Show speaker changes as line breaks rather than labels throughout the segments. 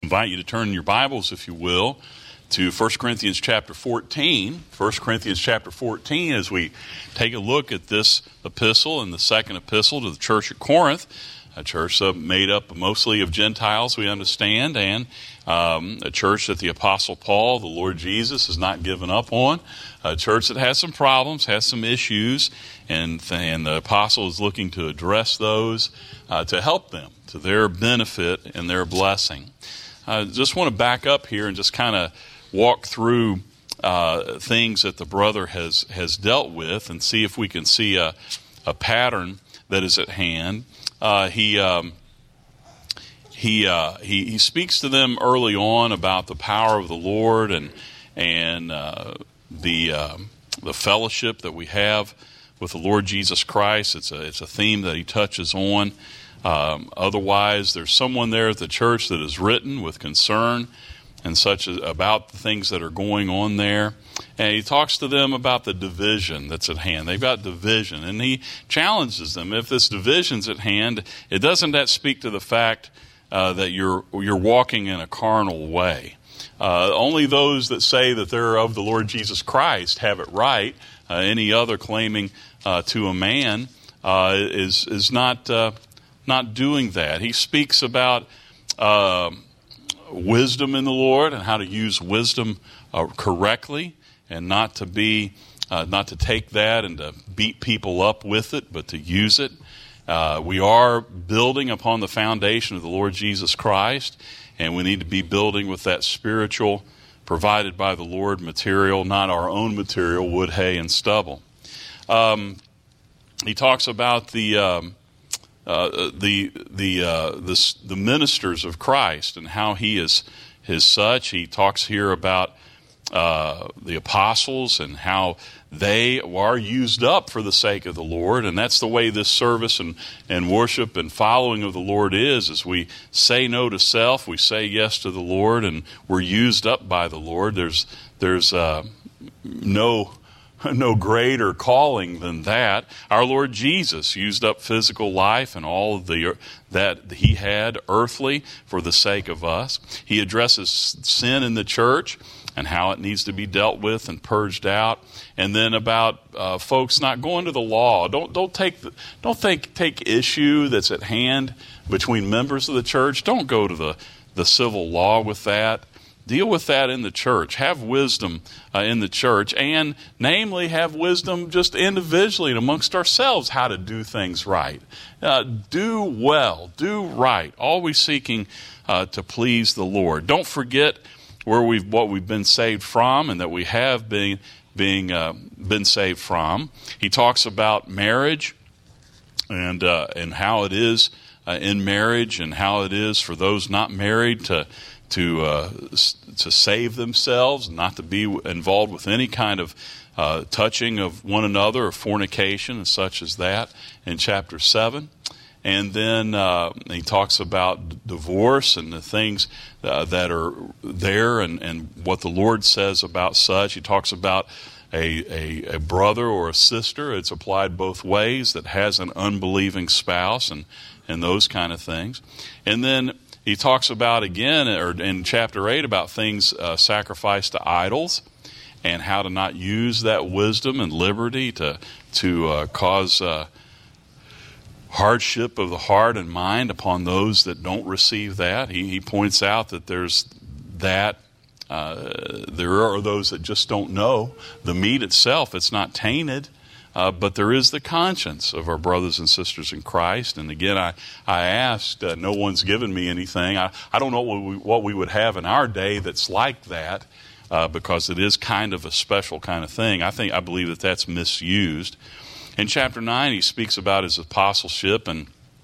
invite you to turn your Bibles, if you will, to 1 Corinthians chapter 14. 1 Corinthians chapter 14 as we take a look at this epistle and the second epistle to the church at Corinth, a church made up mostly of Gentiles, we understand, and a church that the Apostle Paul, the Lord Jesus, has not given up on, a church that has some problems, has some issues, and the Apostle is looking to address those to help them, to their benefit and their blessing. I just want to back up here and just kind of walk through things that the brother has dealt with and see if we can see a pattern that is at hand. He speaks to them early on about the power of the Lord and the fellowship that we have with the Lord Jesus Christ. It's a theme that he touches on. Otherwise, there's someone there at the church that is written with concern and such about the things that are going on there. And he talks to them about the division that's at hand. They've got division, and he challenges them. If this division's at hand, doesn't that speak to the fact that you're walking in a carnal way? Only those that say that they're of the Lord Jesus Christ have it right. Any other claiming to a man is not doing that. He speaks about wisdom in the Lord and how to use wisdom correctly, and not to take that and to beat people up with it, but to use it. We are building upon the foundation of the Lord Jesus Christ, and we need to be building with that spiritual, provided by the Lord material, not our own material, wood, hay, and stubble. He talks about the ministers of Christ and how he is such. He talks here about the apostles and how they are used up for the sake of the Lord, and that's the way this service and worship and following of the Lord is. As we say no to self, we say yes to the Lord, and we're used up by the Lord. There's no greater calling than that. Our Lord Jesus used up physical life and all of that he had earthly for the sake of us. He addresses sin in the church and how it needs to be dealt with and purged out. And then about folks not going to the law. Don't take issue that's at hand between members of the church. Don't go to the civil law with that. Deal with that in the church. Have wisdom in the church, and namely have wisdom just individually and amongst ourselves how to do things right. Do well, do right, always seeking to please the Lord. Don't forget what we've been saved from, and that we have been saved from. He talks about marriage and how it is in marriage, and how it is for those not married to save themselves, not to be involved with any kind of touching of one another or fornication and such as that in chapter 7. And then he talks about divorce and the things that are there and what the Lord says about such. He talks about a brother or a sister, it's applied both ways, that has an unbelieving spouse and those kind of things. And then he talks about again, or in chapter 8, about things sacrificed to idols and how to not use that wisdom and liberty to cause hardship of the heart and mind upon those that don't receive that. He points out that there are those that just don't know. The meat itself, it's not tainted. But there is the conscience of our brothers and sisters in Christ. And again, I asked, no one's given me anything. I don't know what we would have in our day that's like that, because it is kind of a special kind of thing. I believe that that's misused. In chapter 9, he speaks about his apostleship and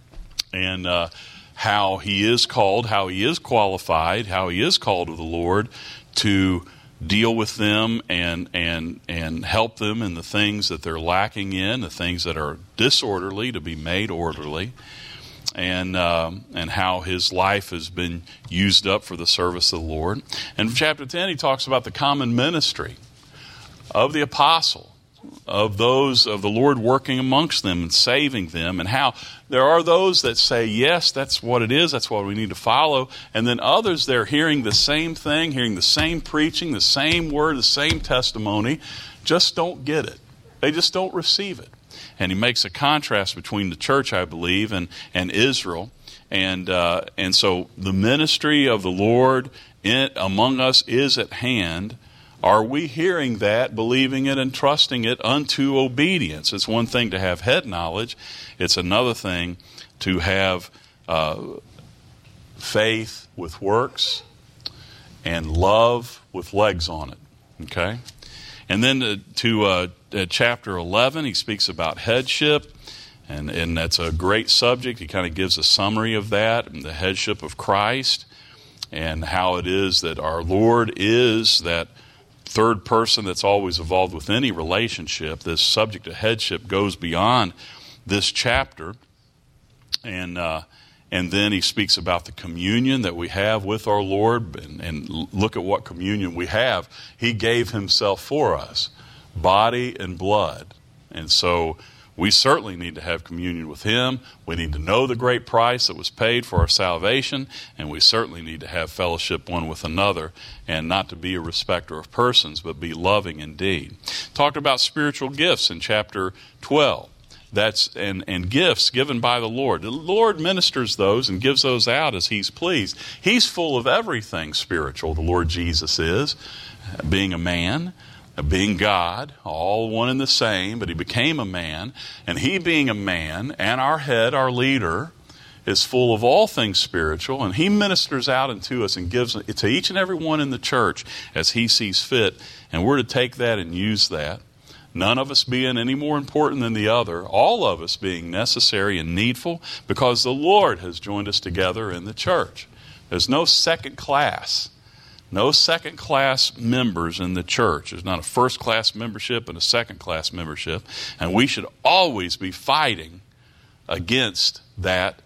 how he is called, how he is qualified, how he is called of the Lord to deal with them and help them in the things that they're lacking in, the things that are disorderly to be made orderly, and how his life has been used up for the service of the Lord. And in chapter 10, he talks about the common ministry of the apostle. of those of the Lord working amongst them and saving them, and how there are those that say, yes, that's what it is, that's what we need to follow, and then others, they're hearing the same thing, hearing the same preaching, the same word, the same testimony, just don't get it. They just don't receive it. And he makes a contrast between the church, I believe, and Israel. And so the ministry of the Lord among us is at hand. Are we hearing that, believing it, and trusting it unto obedience? It's one thing to have head knowledge. It's another thing to have faith with works and love with legs on it. Okay? And then to chapter 11, he speaks about headship. And that's a great subject. He kind of gives a summary of that, and the headship of Christ, and how it is that our Lord is that third person that's always involved with any relationship. This subject of headship goes beyond this chapter. And then he speaks about the communion that we have with our Lord. And look at what communion we have. He gave himself for us, body and blood. And so we certainly need to have communion with him. We need to know the great price that was paid for our salvation, and we certainly need to have fellowship one with another, and not to be a respecter of persons, but be loving indeed. Talked about spiritual gifts in chapter 12. That's and gifts given by the Lord. The Lord ministers those and gives those out as he's pleased. He's full of everything spiritual, the Lord Jesus is, being a man, being God, all one and the same, but he became a man, and he being a man and our head, our leader, is full of all things spiritual, and he ministers out unto us and gives it to each and every one in the church as he sees fit, and we're to take that and use that. None of us being any more important than the other, all of us being necessary and needful, because the Lord has joined us together in the church. There's no second class. No second-class members in the church. There's not a first-class membership and a second-class membership. And we should always be fighting against that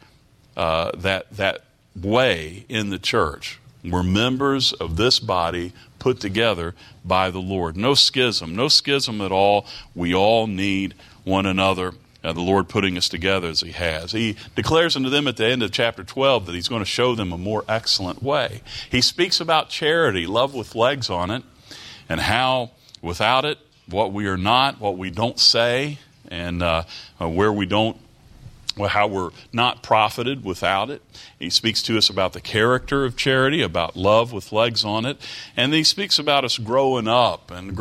way in the church. We're members of this body put together by the Lord. No schism at all. We all need one another. The Lord putting us together as he has. He declares unto them at the end of chapter 12 that he's going to show them a more excellent way. He speaks about charity, love with legs on it, and how without it, what we are not, what we don't say, and where we don't, how we're not profited without it. He speaks to us about the character of charity, about love with legs on it, and he speaks about us growing up in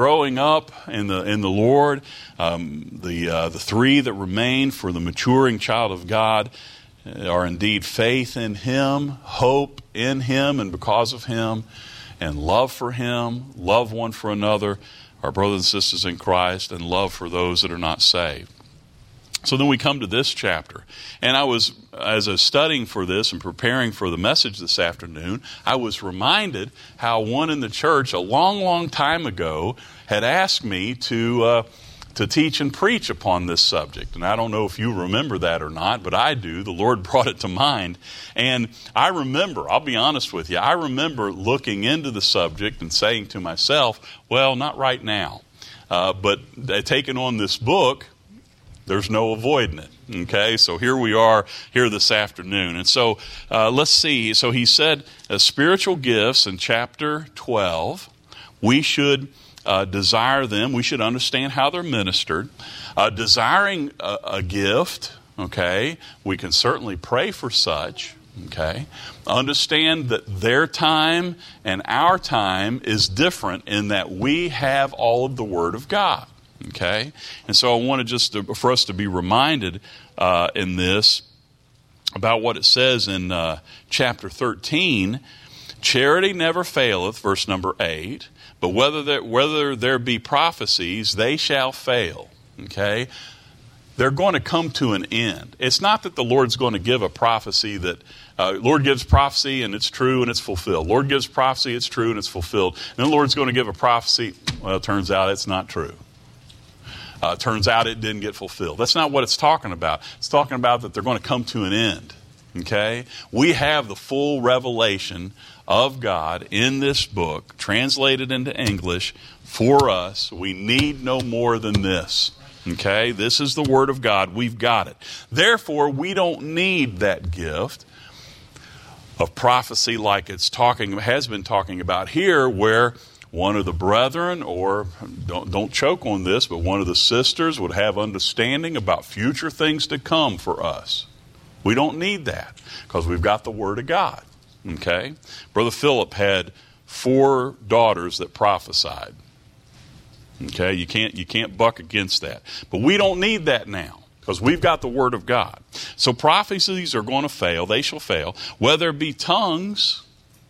the Lord. The three that remain for the maturing child of God are indeed faith in him, hope in him and because of him, and love for him, love one for another, our brothers and sisters in Christ, and love for those that are not saved. So then we come to this chapter, and as I was studying for this and preparing for the message this afternoon, I was reminded how one in the church a long, long time ago had asked me to teach and preach upon this subject. And I don't know if you remember that or not, but I do. The Lord brought it to mind. And I remember, I'll be honest with you, I remember looking into the subject and saying to myself, well, not right now. But taking on this book, there's no avoiding it. Okay, so here we are here this afternoon. And so let's see. So he said spiritual gifts in chapter 12. We should desire them. We should understand how they're ministered. Desiring a gift, okay, we can certainly pray for such. Okay, understand that their time and our time is different in that we have all of the Word of God. Okay, and so I wanted for us to be reminded in this about what it says in chapter 13. Charity never faileth, verse number 8. But whether there be prophecies, they shall fail. Okay, they're going to come to an end. It's not that the Lord's going to give a prophecy that Lord gives prophecy and it's true and it's fulfilled. Lord gives prophecy, it's true and it's fulfilled. And the Lord's going to give a prophecy. Well, it turns out it's not true. Turns out it didn't get fulfilled. That's not what it's talking about. It's talking about that they're going to come to an end. Okay? We have the full revelation of God in this book, translated into English for us. We need no more than this. Okay? This is the Word of God. We've got it. Therefore, we don't need that gift of prophecy like has been talking about here, where one of the brethren, or don't choke on this, but one of the sisters would have understanding about future things to come for us. We don't need that because we've got the Word of God. Okay? Brother Philip had 4 daughters that prophesied. Okay? You can't buck against that. But we don't need that now because we've got the Word of God. So prophecies are going to fail. They shall fail. Whether it be tongues,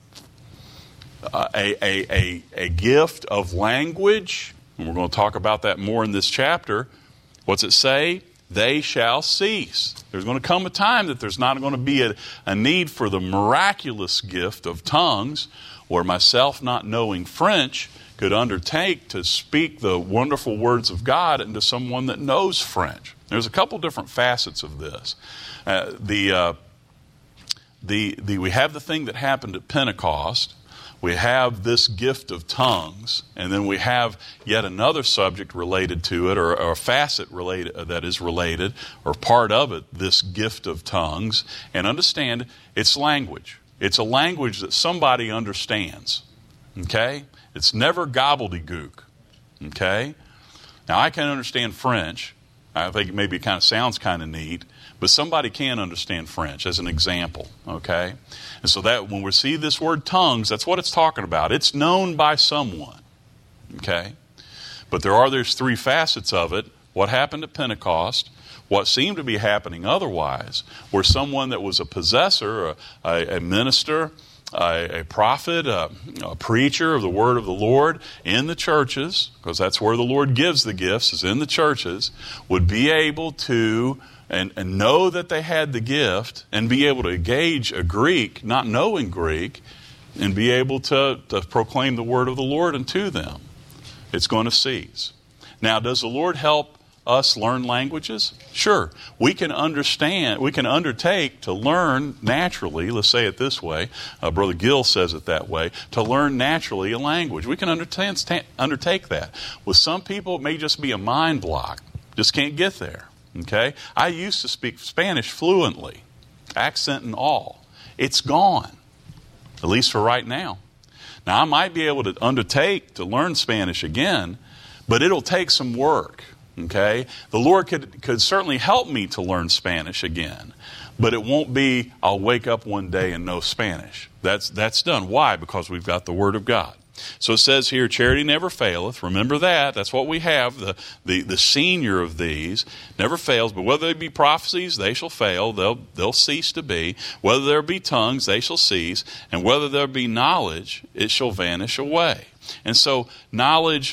a gift of language, and we're going to talk about that more in this chapter. What's it say? They shall cease. There's going to come a time that there's not going to be a need for the miraculous gift of tongues, where myself, not knowing French, could undertake to speak the wonderful words of God into someone that knows French. There's a couple different facets of this. We have the thing that happened at Pentecost. We have this gift of tongues, and then we have yet another subject related to it, or a facet related that is related, or part of it, this gift of tongues. And understand, it's language. It's a language that somebody understands. Okay? It's never gobbledygook. Okay? Now, I can understand French. I think maybe it kind of sounds kind of neat, but somebody can understand French as an example, okay? And so that when we see this word tongues, that's what it's talking about. It's known by someone, okay? But there's 3 facets of it. What happened at Pentecost, what seemed to be happening otherwise, where someone that was a possessor, a minister, a prophet, a preacher of the word of the Lord in the churches, because that's where the Lord gives the gifts, is in the churches, would be able to and know that they had the gift and be able to engage a Greek, not knowing Greek, and be able to proclaim the word of the Lord unto them. It's going to cease. Now, does the Lord help us learn languages? Sure. We can undertake to learn naturally, let's say it this way, Brother Gill says it that way, to learn naturally a language. We can undertake that. With some people, it may just be a mind block. Just can't get there. Okay? I used to speak Spanish fluently, accent and all. It's gone, at least for right now. Now, I might be able to undertake to learn Spanish again, but it'll take some work. Okay? The Lord could certainly help me to learn Spanish again, but it won't be I'll wake up one day and know Spanish. That's done. Why? Because we've got the Word of God. So it says here, charity never faileth. Remember that. That's what we have. The senior of these never fails. But whether they be prophecies, they shall fail. They'll cease to be. Whether there be tongues, they shall cease. And whether there be knowledge, it shall vanish away. And so knowledge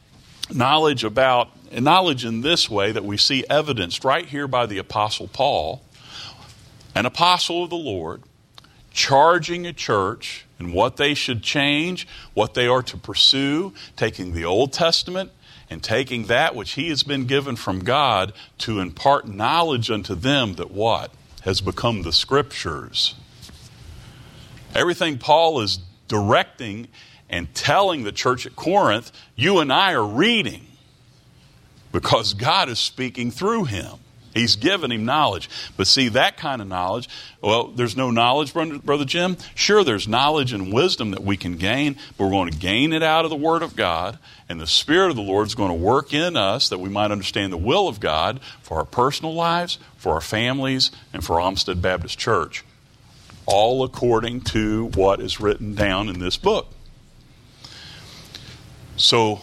in this way that we see evidenced right here by the Apostle Paul, an apostle of the Lord, charging a church and what they should change, what they are to pursue, taking the Old Testament and taking that which he has been given from God to impart knowledge unto them that what? Has become the Scriptures. Everything Paul is directing and telling the church at Corinth, you and I are reading because God is speaking through him. He's given him knowledge. But see, that kind of knowledge, well, there's no knowledge, Brother Jim. Sure, there's knowledge and wisdom that we can gain, but we're going to gain it out of the Word of God, and the Spirit of the Lord is going to work in us that we might understand the will of God for our personal lives, for our families, and for Olmsted Baptist Church, all according to what is written down in this book. So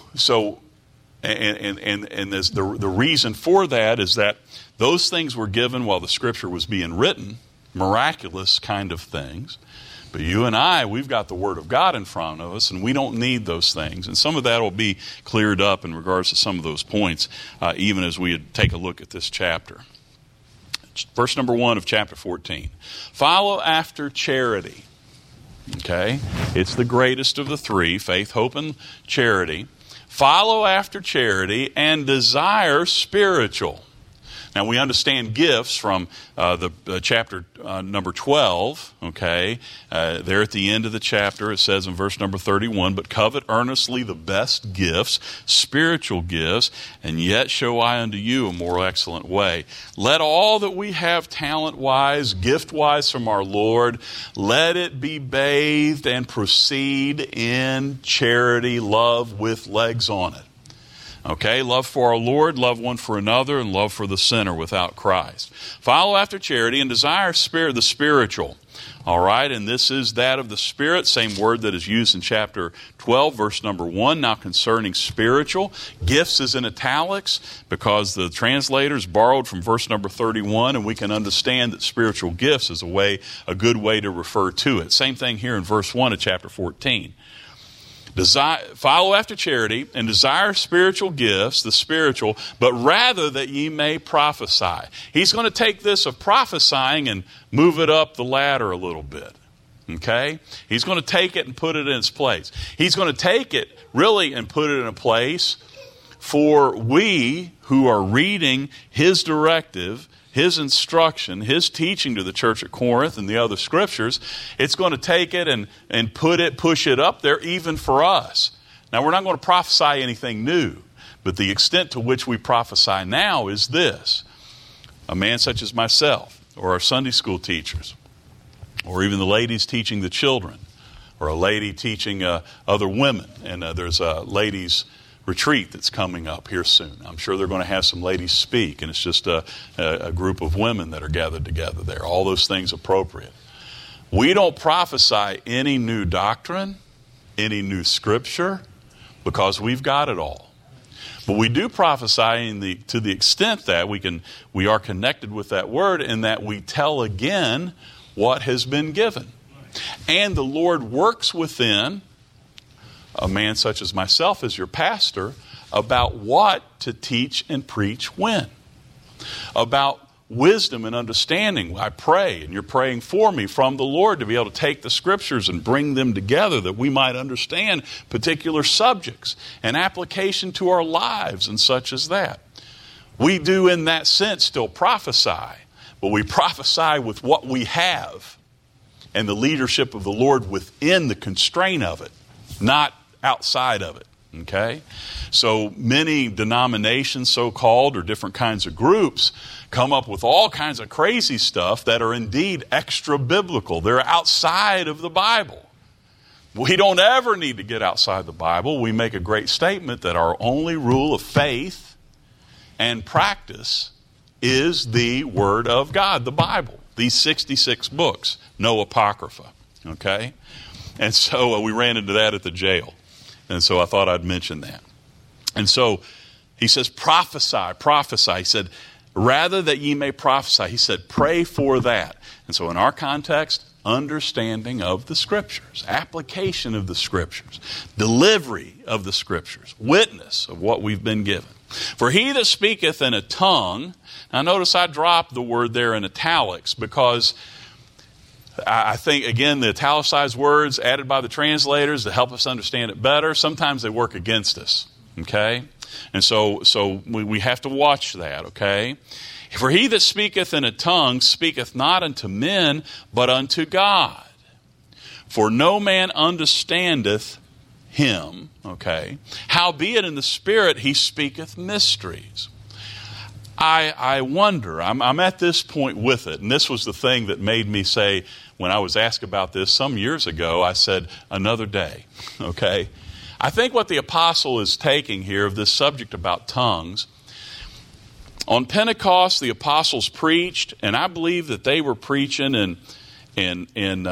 the reason for that is that those things were given while the Scripture was being written, miraculous kind of things. But you and I, we've got the Word of God in front of us, and we don't need those things. And some of that will be cleared up in regards to some of those points, even as we take a look at this chapter. Verse number 1 of chapter 14. Follow after charity. Okay? It's the greatest of the 3, faith, hope, and charity. Follow after charity and desire spiritual. Now we understand gifts from the chapter number 12, okay? There at the end of the chapter it says in verse number 31, but covet earnestly the best gifts, spiritual gifts, and yet show I unto you a more excellent way. Let all that we have talent-wise, gift-wise from our Lord, let it be bathed and proceed in charity, love with legs on it. Okay, love for our Lord, love one for another, and love for the sinner without Christ. Follow after charity and desire the spiritual. All right, and this is that of the Spirit, same word that is used in chapter 12, verse number 1. Now concerning spiritual, gifts is in italics because the translators borrowed from verse number 31, and we can understand that spiritual gifts is a good way to refer to it. Same thing here in verse 1 of chapter 14. Follow after charity and desire spiritual gifts, the spiritual, but rather that ye may prophesy. He's going to take this of prophesying and move it up the ladder a little bit. Okay? He's going to take it and put it in its place. He's going to take it really and put it in a place for we who are reading his directive, his instruction, his teaching to the church at Corinth and the other scriptures. It's going to take it and push it up there even for us. Now, we're not going to prophesy anything new, but the extent to which we prophesy now is this. A man such as myself, or our Sunday school teachers, or even the ladies teaching the children, or a lady teaching other women, and there's a ladies' retreat that's coming up here soon. I'm sure they're going to have some ladies speak, and it's just a group of women that are gathered together there. All those things appropriate. We don't prophesy any new doctrine, any new scripture, because we've got it all. But we do prophesy to the extent that we are connected with that word, and that we tell again what has been given. And the Lord works within a man such as myself as your pastor about what to teach and preach when. About wisdom and understanding. I pray, and you're praying for me from the Lord to be able to take the scriptures and bring them together that we might understand particular subjects and application to our lives and such as that. We do in that sense still prophesy, but we prophesy with what we have and the leadership of the Lord within the constraint of it, not outside of it, okay? So many denominations, so-called, or different kinds of groups come up with all kinds of crazy stuff that are indeed extra-biblical. They're outside of the Bible. We don't ever need to get outside the Bible. We make a great statement that our only rule of faith and practice is the Word of God, the Bible. These 66 books, no apocrypha, okay? And so we ran into that at the jail. And so I thought I'd mention that. And so he says, prophesy. He said, rather that ye may prophesy. He said, pray for that. And so in our context, understanding of the Scriptures, application of the Scriptures, delivery of the Scriptures, witness of what we've been given. For he that speaketh in a tongue, now notice I dropped the word there in italics because I think, again, the italicized words added by the translators to help us understand it better, sometimes they work against us, okay? And so we have to watch that, okay? For he that speaketh in a tongue speaketh not unto men, but unto God. For no man understandeth him, okay? Howbeit in the Spirit he speaketh mysteries. I wonder, I'm at this point with it, and this was the thing that made me say, when I was asked about this some years ago, I said, another day, okay? I think what the apostle is taking here of this subject about tongues, on Pentecost, the apostles preached, and I believe that they were preaching in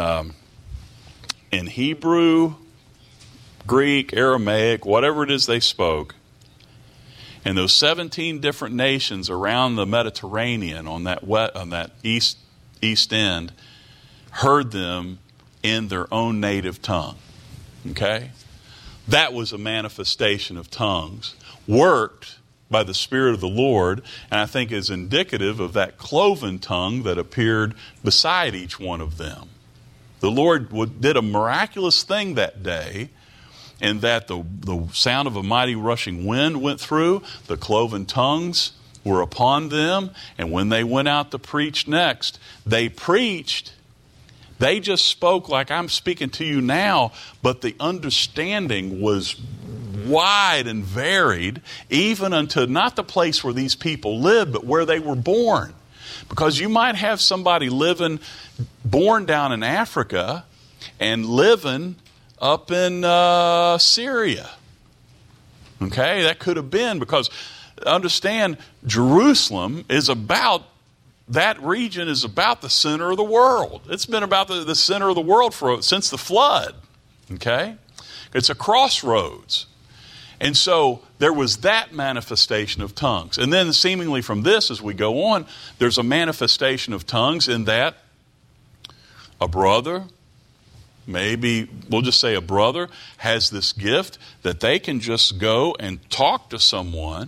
Hebrew, Greek, Aramaic, whatever it is they spoke. And those 17 different nations around the Mediterranean on that east end heard them in their own native tongue. Okay? That was a manifestation of tongues, worked by the Spirit of the Lord, and I think is indicative of that cloven tongue that appeared beside each one of them. The Lord did a miraculous thing that day, in that the sound of a mighty rushing wind went through, the cloven tongues were upon them. And when they went out to preach next, they preached. They just spoke like I'm speaking to you now, but the understanding was wide and varied, even unto not the place where these people lived, but where they were born. Because you might have somebody born down in Africa and living up in Syria. Okay, that could have been, because understand, Jerusalem is about, that region is about the center of the world. It's been about the center of the world since the flood. Okay, it's a crossroads. And so there was that manifestation of tongues. And then seemingly from this, as we go on, there's a manifestation of tongues in that a brother, maybe we'll just say a brother, has this gift that they can just go and talk to someone.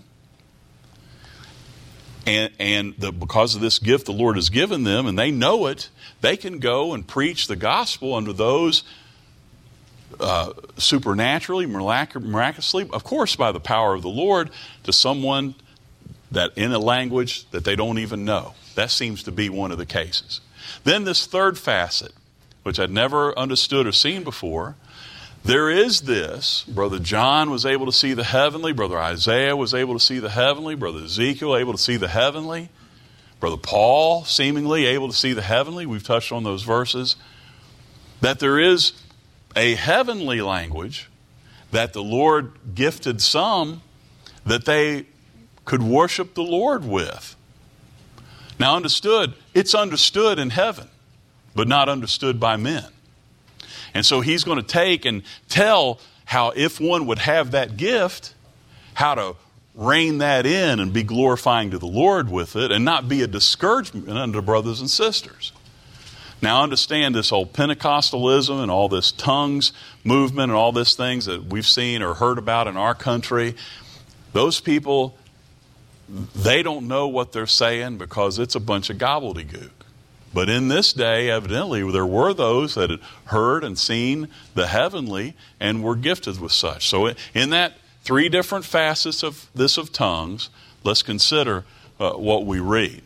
Because of this gift the Lord has given them, and they know it, they can go and preach the gospel unto those supernaturally, miraculously, of course by the power of the Lord, to someone that in a language that they don't even know. That seems to be one of the cases. Then this third facet, which I'd never understood or seen before, there is this. Brother John was able to see the heavenly. Brother Isaiah was able to see the heavenly. Brother Ezekiel able to see the heavenly. Brother Paul seemingly able to see the heavenly. We've touched on those verses. That there is a heavenly language that the Lord gifted some that they could worship the Lord with. Now it's understood in heaven, but not understood by men. And so he's going to take and tell how, if one would have that gift, how to rein that in and be glorifying to the Lord with it and not be a discouragement unto brothers and sisters. Now understand this whole Pentecostalism and all this tongues movement and all these things that we've seen or heard about in our country. Those people, they don't know what they're saying because it's a bunch of gobbledygook. But in this day, evidently, there were those that had heard and seen the heavenly and were gifted with such. So in that three different facets of tongues, let's consider what we read.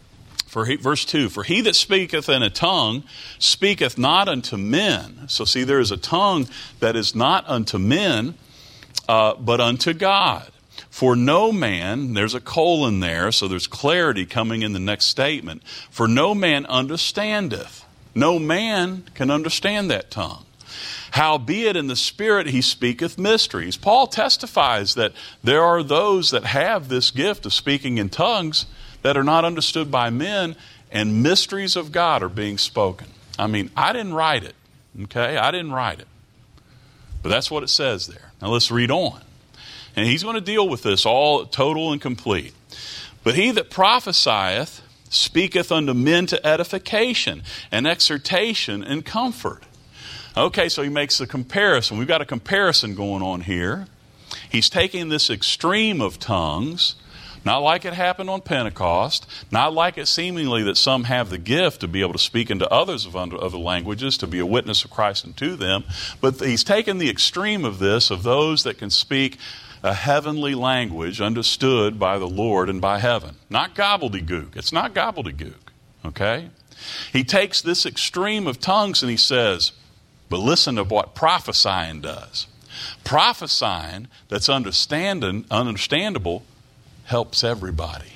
Verse 2, for he that speaketh in a tongue speaketh not unto men. So see, there is a tongue that is not unto men, but unto God. For no man, there's a colon there, so there's clarity coming in the next statement. For no man understandeth. No man can understand that tongue. Howbeit in the Spirit he speaketh mysteries. Paul testifies that there are those that have this gift of speaking in tongues that are not understood by men, and mysteries of God are being spoken. I mean, I didn't write it, okay? I didn't write it. But that's what it says there. Now let's read on. And he's going to deal with this all total and complete. But he that prophesieth speaketh unto men to edification and exhortation and comfort. Okay, so he makes the comparison. We've got a comparison going on here. He's taking this extreme of tongues, not like it happened on Pentecost, not like it seemingly that some have the gift to be able to speak into others of other languages, to be a witness of Christ unto them, but he's taken the extreme of this, of those that can speak a heavenly language understood by the Lord and by heaven. Not gobbledygook. It's not gobbledygook. Okay? He takes this extreme of tongues and he says, but listen to what prophesying does. Prophesying that's understandable helps everybody.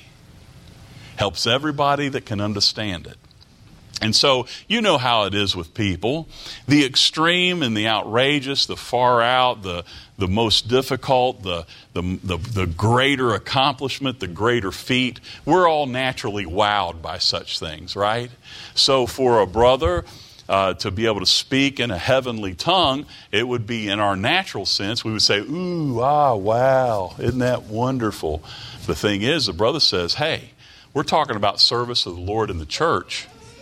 Helps everybody that can understand it. And so, you know how it is with people. The extreme and the outrageous, the far out, the most difficult, the greater accomplishment, the greater feat. We're all naturally wowed by such things, right? So for a brother to be able to speak in a heavenly tongue, it would be in our natural sense, we would say, ooh, ah, wow, isn't that wonderful? The thing is, the brother says, hey, we're talking about service of the Lord in the church.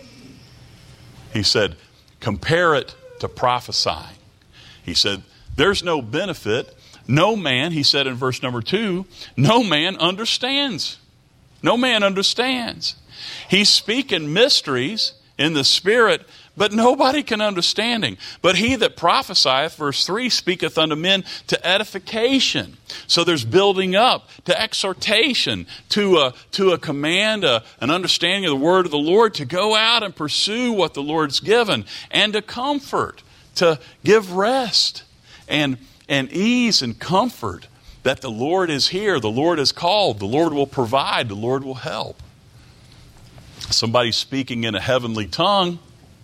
He said, compare it to prophesying. He said, there's no benefit. No man, he said in verse number 2, no man understands. No man understands. He's speaking mysteries in the Spirit, but nobody can understand him. But he that prophesieth, verse 3, speaketh unto men to edification. So there's building up, to exhortation, to a command, an understanding of the word of the Lord, to go out and pursue what the Lord's given, and to comfort, to give rest and ease and comfort that the Lord is here, the Lord is called, the Lord will provide, the Lord will help. Somebody speaking in a heavenly tongue.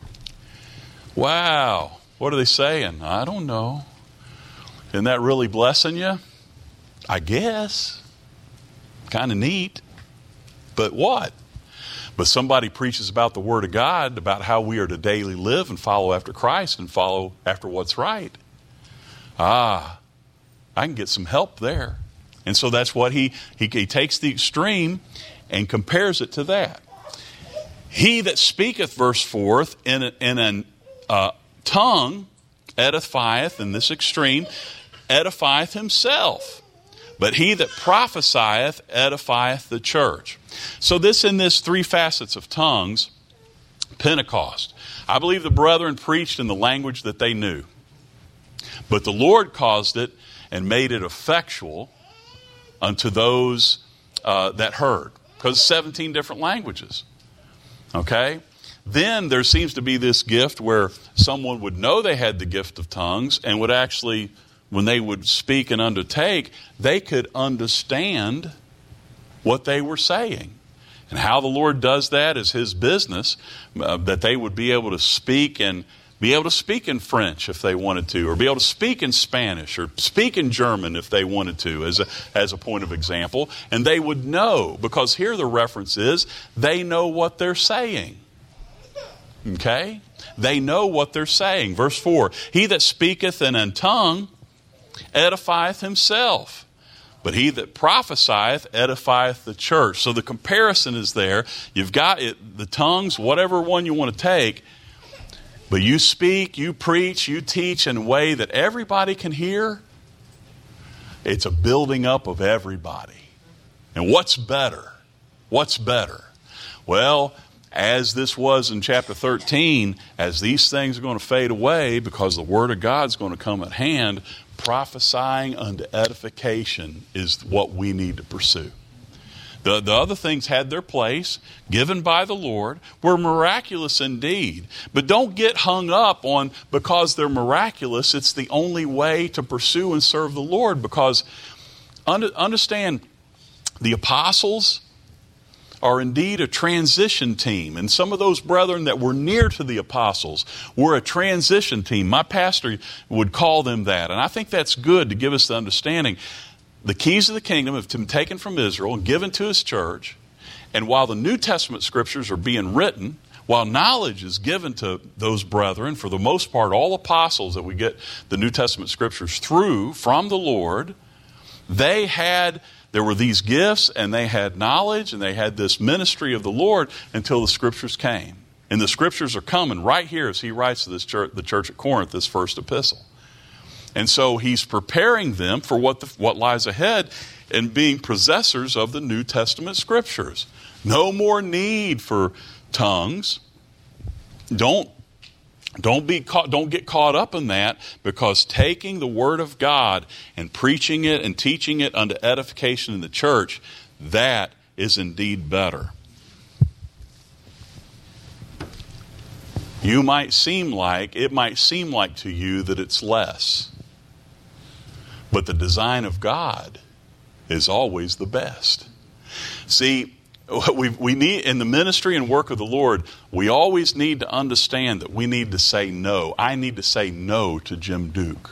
Wow, what are they saying? I don't know. Isn't that really blessing you? I guess. Kind of neat. But what? But somebody preaches about the Word of God, about how we are to daily live and follow after Christ and follow after what's right. I can get some help there. And so that's what he takes the extreme and compares it to that. He that speaketh, verse 4, in a tongue edifieth, in this extreme, edifieth himself. But he that prophesieth edifieth the church. So in this three facets of tongues, Pentecost. I believe the brethren preached in the language that they knew. But the Lord caused it and made it effectual unto those that heard. Because 17 different languages. Okay? Then there seems to be this gift where someone would know they had the gift of tongues and would actually, when they would speak and undertake, they could understand what they were saying. And how the Lord does that is His business, that they would be able to speak and be able to speak in French if they wanted to, or be able to speak in Spanish, or speak in German if they wanted to, as a point of example. And they would know, because here the reference is, they know what they're saying. Okay? They know what they're saying. Verse 4, he that speaketh in a tongue edifieth himself, but he that prophesieth edifieth the church. So the comparison is there. You've got it, the tongues, whatever one you want to take, but you speak, you preach, you teach in a way that everybody can hear. It's a building up of everybody. And what's better? What's better? Well, as this was in chapter 13, as these things are going to fade away because the Word of God is going to come at hand, prophesying unto edification is what we need to pursue. The other things had their place, given by the Lord, were miraculous indeed. But don't get hung up on because they're miraculous, it's the only way to pursue and serve the Lord. Because understand, the apostles are indeed a transition team. And some of those brethren that were near to the apostles were a transition team. My pastor would call them that. And I think that's good to give us the understanding. The keys of the kingdom have been taken from Israel and given to His church. And while the New Testament scriptures are being written, while knowledge is given to those brethren, for the most part, all apostles that we get the New Testament scriptures through from the Lord, there were these gifts and they had knowledge and they had this ministry of the Lord until the scriptures came. And the scriptures are coming right here as he writes to this church, the church at Corinth, this first epistle. And so he's preparing them for what lies ahead and being possessors of the New Testament scriptures. No more need for tongues. Don't get caught up in that, because taking the Word of God and preaching it and teaching it unto edification in the church, that is indeed better. It might seem like to you that it's less. But the design of God is always the best. See, we need, in the ministry and work of the Lord, we always need to understand that we need to say no. I need to say no to Jim Duke.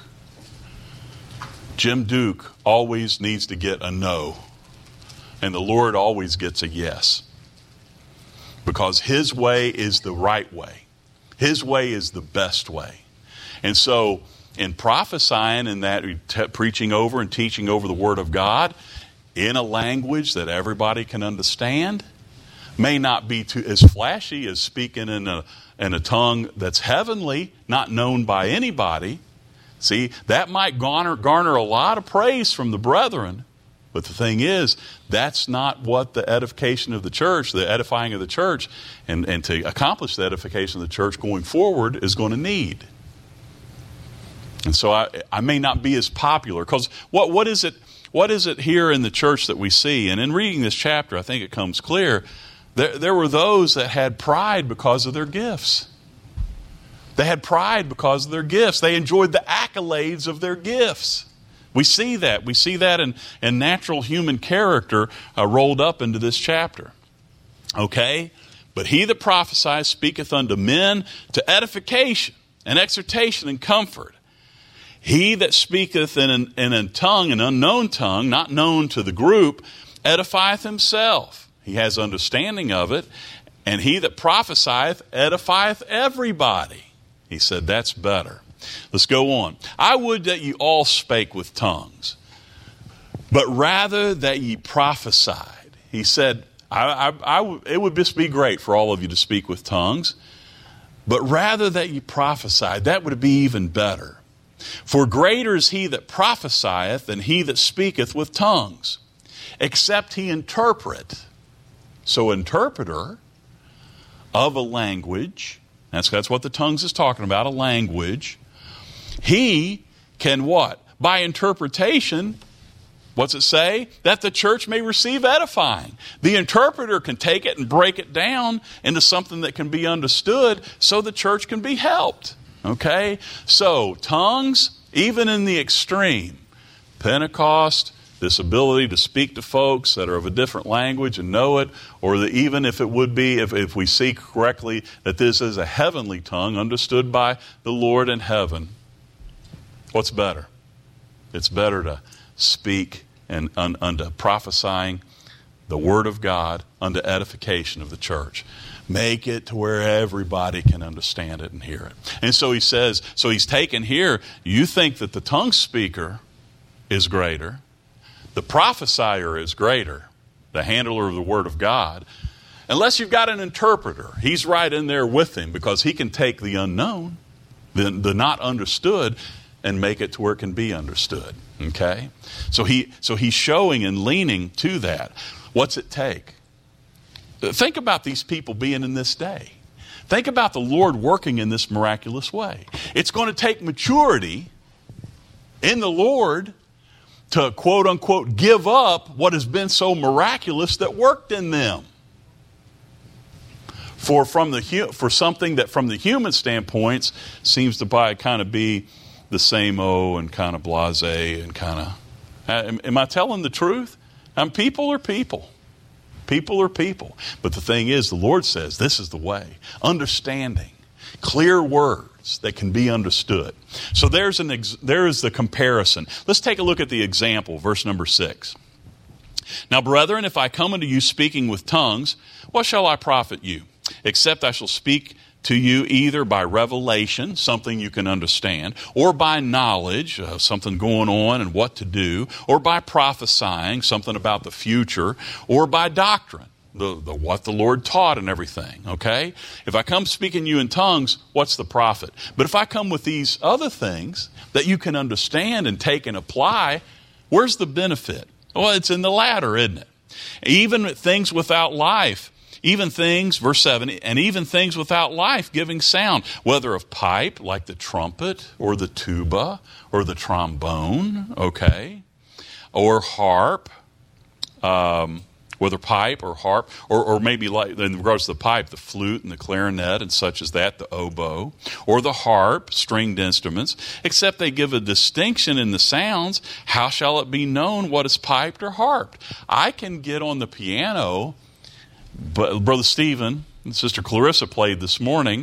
Jim Duke always needs to get a no. And the Lord always gets a yes. Because His way is the right way. His way is the best way. And so, in prophesying and that preaching over and teaching over the Word of God in a language that everybody can understand, may not be as flashy as speaking in a tongue that's heavenly, not known by anybody. See, that might garner a lot of praise from the brethren, But the thing is, that's not what the edification of the church, the edifying of the church, and to accomplish the edification of the church going forward is going to need. And so I may not be as popular, because what is it here in the church that we see? And in reading this chapter, I think it comes clear, there were those that had pride because of their gifts. They had pride because of their gifts. They enjoyed the accolades of their gifts. We see that. We see that in natural human character rolled up into this chapter. Okay? But he that prophesies speaketh unto men to edification and exhortation and comfort. He that speaketh in a tongue, an unknown tongue, not known to the group, edifieth himself. He has understanding of it. And he that prophesieth edifieth everybody. He said, that's better. Let's go on. I would that ye all spake with tongues, but rather that ye prophesied. He said, it would just be great for all of you to speak with tongues, but rather that ye prophesied. That would be even better. For greater is he that prophesieth than he that speaketh with tongues, except he interpret. So interpreter of a language, that's what the tongues is talking about, a language. He can what? By interpretation, what's it say? That the church may receive edifying. The interpreter can take it and break it down into something that can be understood so the church can be helped. Okay? So, tongues, even in the extreme, Pentecost, this ability to speak to folks that are of a different language and know it, or even if it would be, if we see correctly that this is a heavenly tongue understood by the Lord in heaven, what's better? It's better to speak and unto prophesying the word of God unto edification of the church. Make it to where everybody can understand it and hear it. And so he says, so he's taken here, you think that the tongue speaker is greater, the prophesier is greater, the handler of the word of God, unless you've got an interpreter. He's right in there with him because he can take the unknown, the not understood, and make it to where it can be understood. Okay? So he's showing and leaning to that. What's it take? Think about these people being in this day. Think about the Lord working in this miraculous way. It's going to take maturity in the Lord to, quote unquote, give up what has been so miraculous that worked in them. For something that from the human standpoint seems to kind of be the same-o and kind of blasé and kind of... Am I telling the truth? People are people. People are people. But the thing is, the Lord says this is the way. Understanding. Clear words that can be understood. So there is the comparison. Let's take a look at the example, verse number 6. Now, brethren, if I come unto you speaking with tongues, what shall I profit you? Except I shall speak to you either by revelation, something you can understand, or by knowledge, something going on and what to do, or by prophesying, something about the future, or by doctrine, the what the Lord taught and everything, okay? If I come speaking you in tongues, what's the profit? But if I come with these other things that you can understand and take and apply, where's the benefit? Well, it's in the latter, isn't it? Even things without life, even things, verse 7, and even things without life giving sound, whether of pipe, like the trumpet, or the tuba, or the trombone, okay, or harp, whether pipe or harp, or maybe like in regards to the pipe, the flute and the clarinet and such as that, the oboe, or the harp, stringed instruments, except they give a distinction in the sounds, how shall it be known what is piped or harped? I can get on the piano, but Brother Stephen and Sister Clarissa played this morning.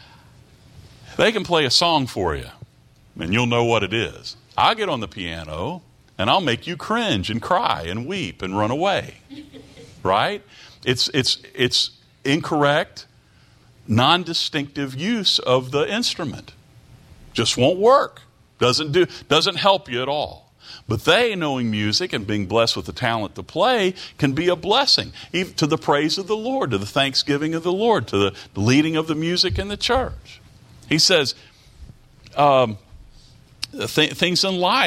They can play a song for you, and you'll know what it is. I'll get on the piano, and I'll make you cringe and cry and weep and run away. Right? It's incorrect, non-distinctive use of the instrument. Just won't work. Doesn't help you at all. But they, knowing music and being blessed with the talent to play, can be a blessing, even to the praise of the Lord, to the thanksgiving of the Lord, to the leading of the music in the church. He says, things in life,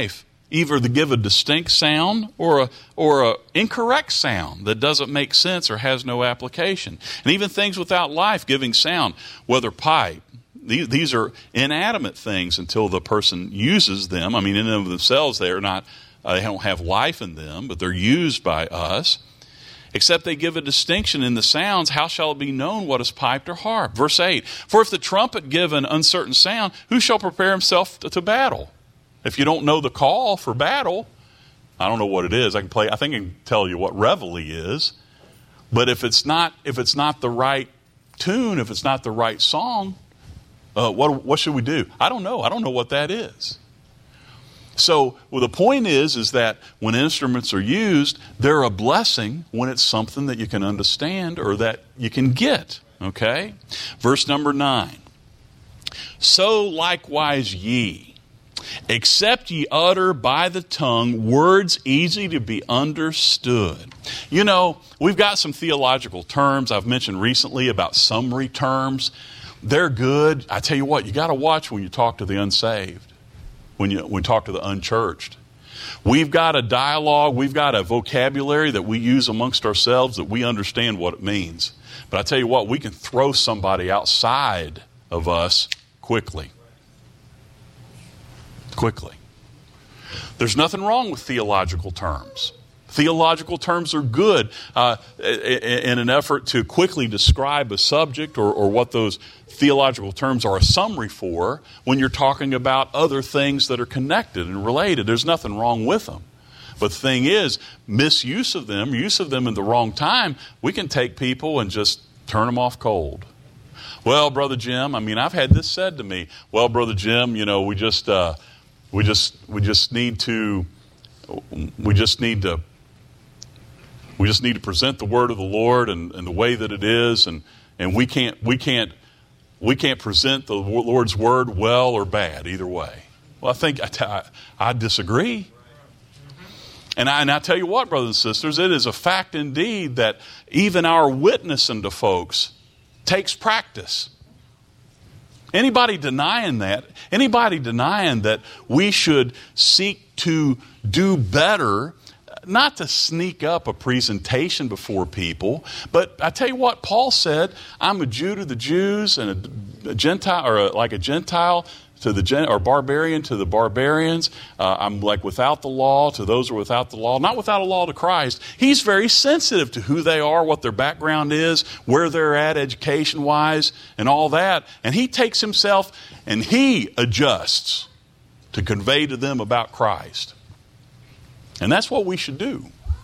either to give a distinct sound or a incorrect sound that doesn't make sense or has no application. And even things without life giving sound, whether pipe. These are inanimate things until the person uses them. I mean, in and of themselves, they don't have life in them, but they're used by us. Except they give a distinction in the sounds, how shall it be known what is piped or harp? Verse 8, for if the trumpet give an uncertain sound, who shall prepare himself to battle? If you don't know the call for battle, I don't know what it is. I think I can tell you what reveille is. But if it's not the right tune, if it's not the right song, what should we do? I don't know. I don't know what that is. So the point is that when instruments are used, they're a blessing when it's something that you can understand or that you can get. Okay? Verse number 9. So likewise ye, except ye utter by the tongue words easy to be understood. You know, we've got some theological terms I've mentioned recently about summary terms. They're good. I tell you what, you got to watch when you talk to the unsaved. When we talk to the unchurched. We've got a dialogue, we've got a vocabulary that we use amongst ourselves that we understand what it means. But I tell you what, we can throw somebody outside of us quickly. Quickly. There's nothing wrong with theological terms. Theological terms are good in an effort to quickly describe a subject or what those theological terms are a summary for when you're talking about other things that are connected and related. There's nothing wrong with them. But the thing is, misuse of them, use of them in the wrong time, we can take people and just turn them off cold. Well, Brother Jim, I mean, I've had this said to me. Well, Brother Jim, you know, we just need to present the word of the Lord and the way that it is, and we can't present the Lord's word well or bad either way. Well, I think I disagree. And I tell you what, brothers and sisters, it is a fact indeed that even our witnessing to folks takes practice. Anybody denying that we should seek to do better, not to sneak up a presentation before people, but I tell you what, Paul said, I'm a Jew to the Jews and a Gentile, or like a Gentile to the or barbarian to the barbarians. I'm like without the law to those who are without the law, not without a law to Christ. He's very sensitive to who they are, what their background is, where they're at education-wise, and all that. And he takes himself and he adjusts to convey to them about Christ. And that's what we should do.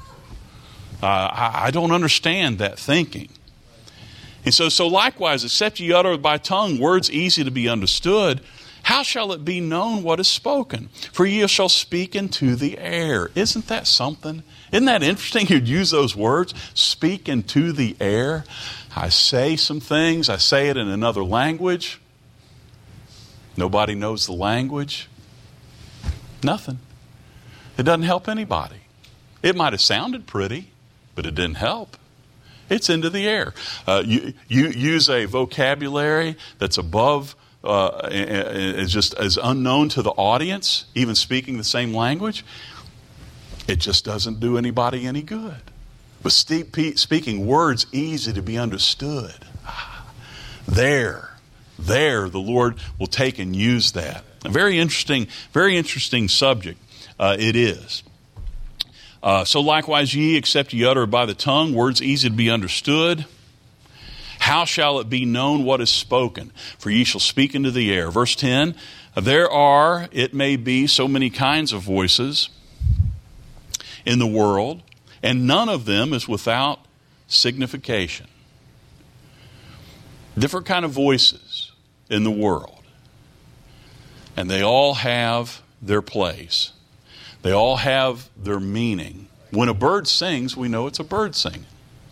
I don't understand that thinking. And so likewise, except ye utter by tongue words easy to be understood, how shall it be known what is spoken? For ye shall speak into the air. Isn't that something? Isn't that interesting? You'd use those words, speak into the air. I say some things. I say it in another language. Nobody knows the language. Nothing. It doesn't help anybody. It might have sounded pretty, but it didn't help. It's into the air. You use a vocabulary that's above, is just as unknown to the audience, even speaking the same language. It just doesn't do anybody any good. But speaking words easy to be understood, there the Lord will take and use that. A very interesting subject. It is. So likewise ye, except ye utter by the tongue, words easy to be understood. How shall it be known what is spoken? For ye shall speak into the air. Verse 10, there are, it may be, so many kinds of voices in the world, and none of them is without signification. Different kind of voices in the world. And they all have their place. They all have their meaning. When a bird sings, we know it's a bird singing.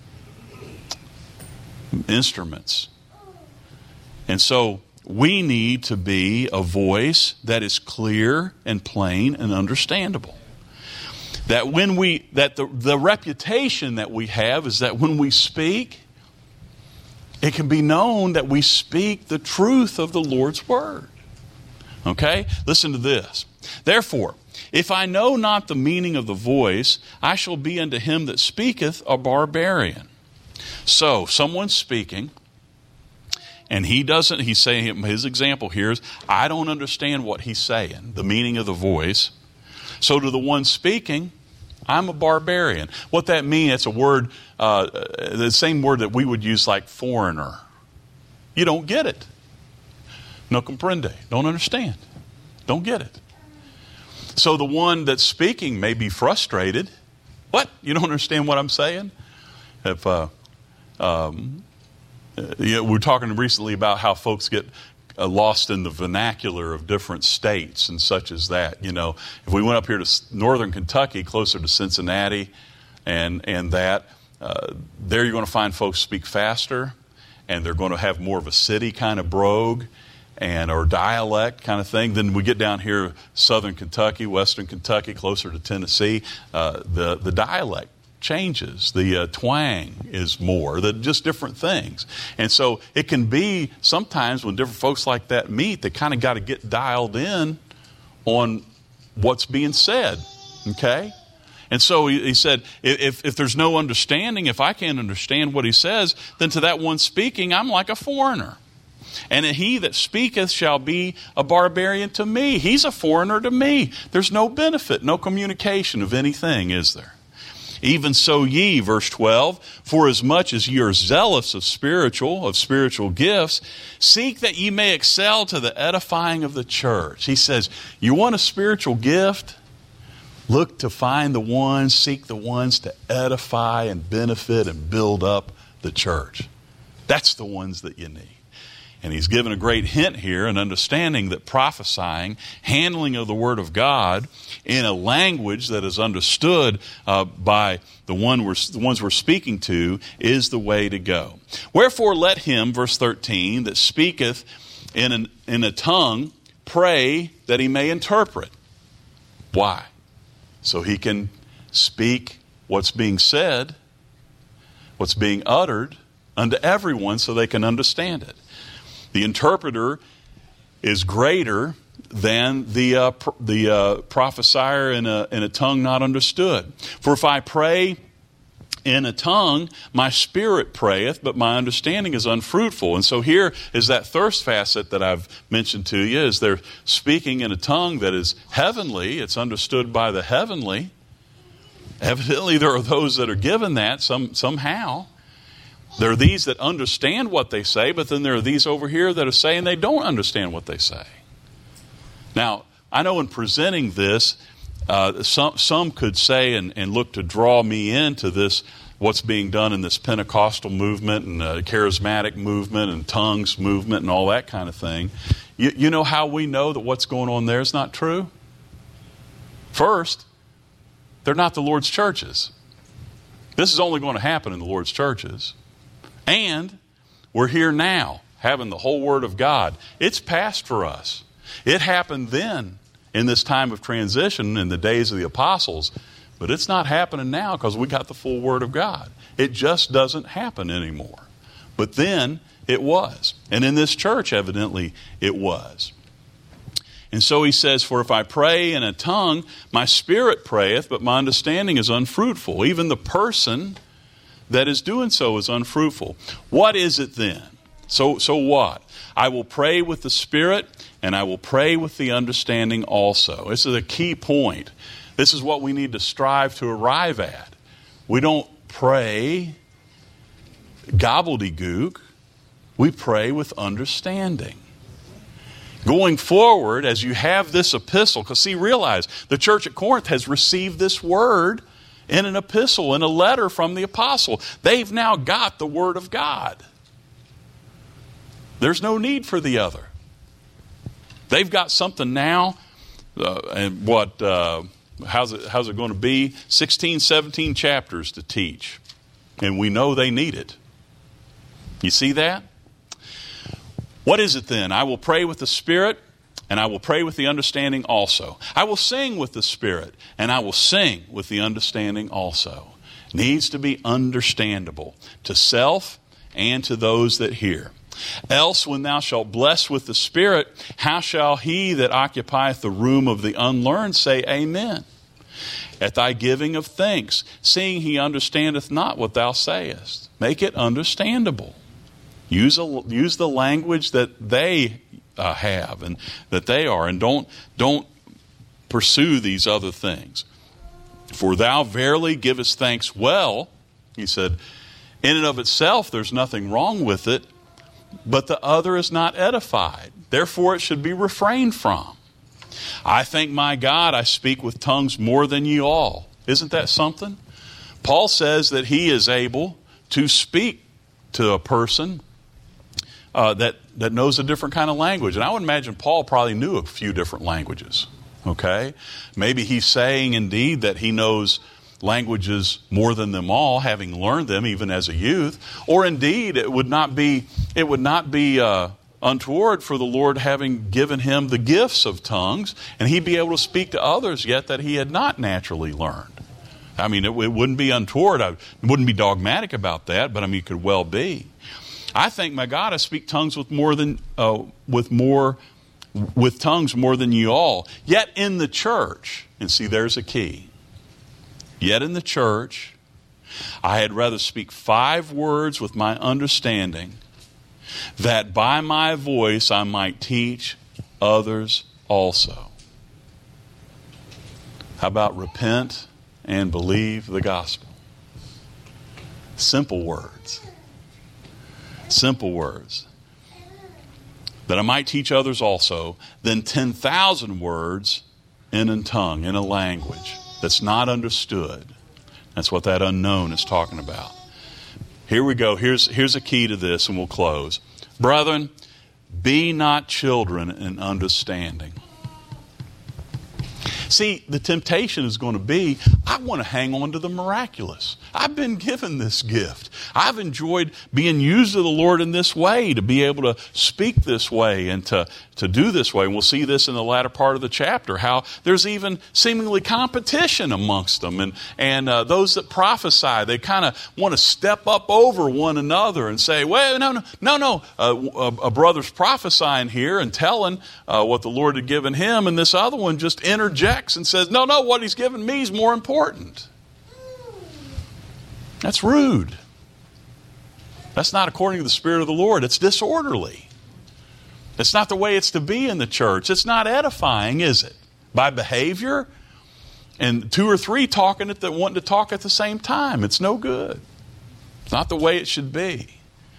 Instruments. And so we need to be a voice that is clear and plain and understandable. That the reputation that we have is that when we speak, it can be known that we speak the truth of the Lord's word. Okay? Listen to this. Therefore, If I know not the meaning of the voice, I shall be unto him that speaketh a barbarian. So, someone's speaking, and he's saying, his example here is, I don't understand what he's saying, the meaning of the voice. So to the one speaking, I'm a barbarian. What that means, it's a word, the same word that we would use like foreigner. You don't get it. No comprende. Don't understand. Don't get it. So the one that's speaking may be frustrated. What? You don't understand what I'm saying? If we were talking recently about how folks get lost in the vernacular of different states and such as that. You know, if we went up here to northern Kentucky, closer to Cincinnati, and that, there you're going to find folks speak faster, and they're going to have more of a city kind of brogue or dialect kind of thing. Then we get down here, southern Kentucky, western Kentucky, closer to Tennessee, the dialect changes. The twang is more, just different things. And so it can be sometimes when different folks like that meet, they kind of got to get dialed in on what's being said. Okay? And so he said, if there's no understanding, if I can't understand what he says, then to that one speaking, I'm like a foreigner. And he that speaketh shall be a barbarian to me. He's a foreigner to me. There's no benefit, no communication of anything, is there? Even so ye, verse 12, for as much as ye are zealous of spiritual gifts, seek that ye may excel to the edifying of the church. He says, you want a spiritual gift? Look to find the ones, seek the ones to edify and benefit and build up the church. That's the ones that you need. And he's given a great hint here, an understanding that prophesying, handling of the Word of God in a language that is understood by the ones we're speaking to is the way to go. Wherefore let him, verse 13, that speaketh in a tongue pray that he may interpret. Why? So he can speak what's being said, what's being uttered unto everyone so they can understand it. The interpreter is greater than the prophesier in a tongue not understood. For if I pray in a tongue, my spirit prayeth, but my understanding is unfruitful. And so here is that thirst facet that I've mentioned to you, is they're speaking in a tongue that is heavenly. It's understood by the heavenly. Evidently there are those that are given that somehow. There are these that understand what they say, but then there are these over here that are saying they don't understand what they say. Now, I know in presenting this, some could say and look to draw me into this, what's being done in this Pentecostal movement and charismatic movement and tongues movement and all that kind of thing. You know how we know that what's going on there is not true? First, they're not the Lord's churches. This is only going to happen in the Lord's churches. And we're here now, having the whole Word of God. It's past for us. It happened then, in this time of transition, in the days of the apostles. But it's not happening now because we got the full Word of God. It just doesn't happen anymore. But then it was. And in this church, evidently, it was. And so he says, for if I pray in a tongue, my spirit prayeth, but my understanding is unfruitful. Even the person that is doing so is unfruitful. What is it then? So what? I will pray with the Spirit, and I will pray with the understanding also. This is a key point. This is what we need to strive to arrive at. We don't pray gobbledygook. We pray with understanding. Going forward, as you have this epistle, because realize the church at Corinth has received this word in an epistle, in a letter from the apostle. They've now got the Word of God. There's no need for the other. They've got something now, and how's it going to be? 16, 17 chapters to teach. And we know they need it. You see that? What is it then? I will pray with the Spirit, and I will pray with the understanding also. I will sing with the Spirit, and I will sing with the understanding also. Needs to be understandable to self and to those that hear. Else, when thou shalt bless with the Spirit, how shall he that occupieth the room of the unlearned say Amen? At thy giving of thanks, seeing he understandeth not what thou sayest. Make it understandable. Use the language that they have and that they are, and don't pursue these other things. For thou verily givest thanks well. He said, in and of itself, there's nothing wrong with it, but the other is not edified. Therefore, it should be refrained from. I thank my God I speak with tongues more than ye all. Isn't that something? Paul says that he is able to speak to a person that knows a different kind of language. And I would imagine Paul probably knew a few different languages. Okay? Maybe he's saying indeed that he knows languages more than them all, having learned them even as a youth. Or indeed, it would not be untoward for the Lord having given him the gifts of tongues, and he'd be able to speak to others yet that he had not naturally learned. I mean, it wouldn't be untoward. I wouldn't be dogmatic about that, but I mean, it could well be. I thank my God I speak tongues with tongues more than you all. Yet in the church, and see, there's a key. Yet in the church, I had rather speak 5 words with my understanding, that by my voice I might teach others also. How about repent and believe the gospel? Simple words. Simple words. That I might teach others also, than 10,000 words in a tongue, in a language that's not understood. That's what that unknown is talking about. Here we go. Here's a key to this, and we'll close. Brethren, be not children in understanding. See, the temptation is going to be, I want to hang on to the miraculous. I've been given this gift. I've enjoyed being used of the Lord in this way, to be able to speak this way and to do this way. And we'll see this in the latter part of the chapter, how there's even seemingly competition amongst them. And those that prophesy, they kind of want to step up over one another and say, well, no. A brother's prophesying here and telling what the Lord had given him, and this other one just interjects and says, no, what he's given me is more important. That's rude. That's not according to the Spirit of the Lord. It's disorderly. It's not the way it's to be in the church. It's not edifying, is it? By behavior and 2 or 3 wanting to talk at the same time. It's no good. It's not the way it should be.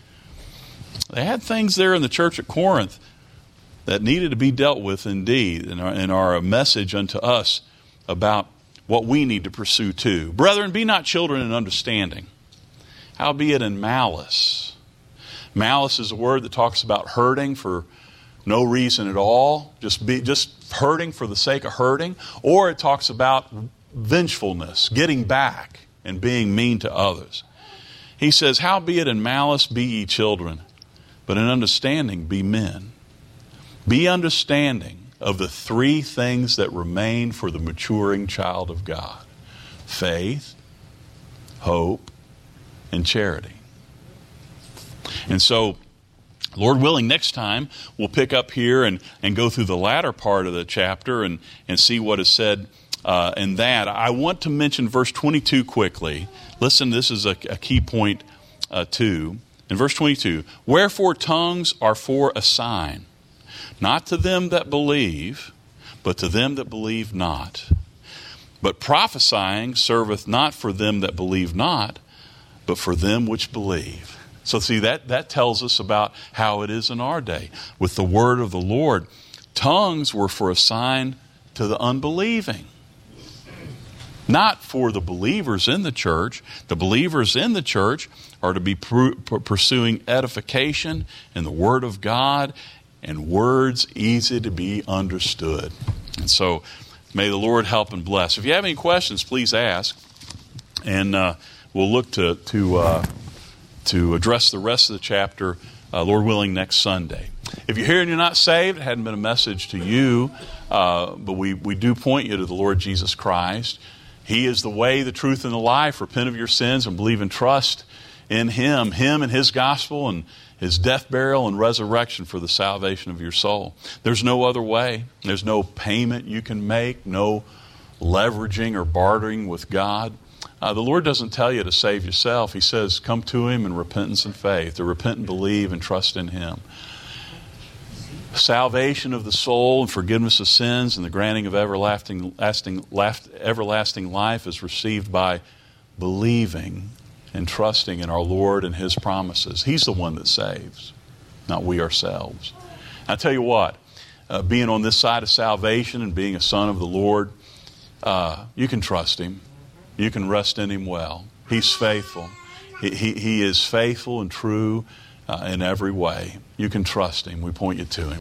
They had things there in the church at Corinth that needed to be dealt with indeed, and are a message unto us about what we need to pursue too. Brethren, be not children in understanding, howbeit in malice. Malice is a word that talks about hurting for no reason at all, just hurting for the sake of hurting, or it talks about vengefulness, getting back and being mean to others. He says, howbeit in malice be ye children, but in understanding be men. Be understanding of the 3 things that remain for the maturing child of God: faith, hope, and charity. And so, Lord willing, next time we'll pick up here and go through the latter part of the chapter and see what is said in that. I want to mention verse 22 quickly. Listen, this is a key point too. In verse 22, wherefore tongues are for a sign, not to them that believe, but to them that believe not. But prophesying serveth not for them that believe not, but for them which believe. So see, that tells us about how it is in our day. With the word of the Lord, tongues were for a sign to the unbelieving, not for the believers in the church. The believers in the church are to be pursuing edification in the Word of God and words easy to be understood. And so may the Lord help and bless. If you have any questions, please ask, and we'll look to address the rest of the chapter, Lord willing, next Sunday. If you're here and you're not saved, it hadn't been a message to you, but we do point you to the Lord Jesus Christ. He is the way, the truth, and the life. Repent of your sins and believe and trust in Him and His gospel and His death, burial, and resurrection for the salvation of your soul. There's no other way. There's no payment you can make, no leveraging or bartering with God. The Lord doesn't tell you to save yourself. He says, come to Him in repentance and faith, to repent and believe and trust in Him. Salvation of the soul and forgiveness of sins and the granting of everlasting life is received by believing and trusting in our Lord and His promises. He's the one that saves, not we ourselves. I tell you what, being on this side of salvation and being a son of the Lord, you can trust Him. You can rest in Him well. He's faithful. He is faithful and true in every way. You can trust Him. We point you to Him.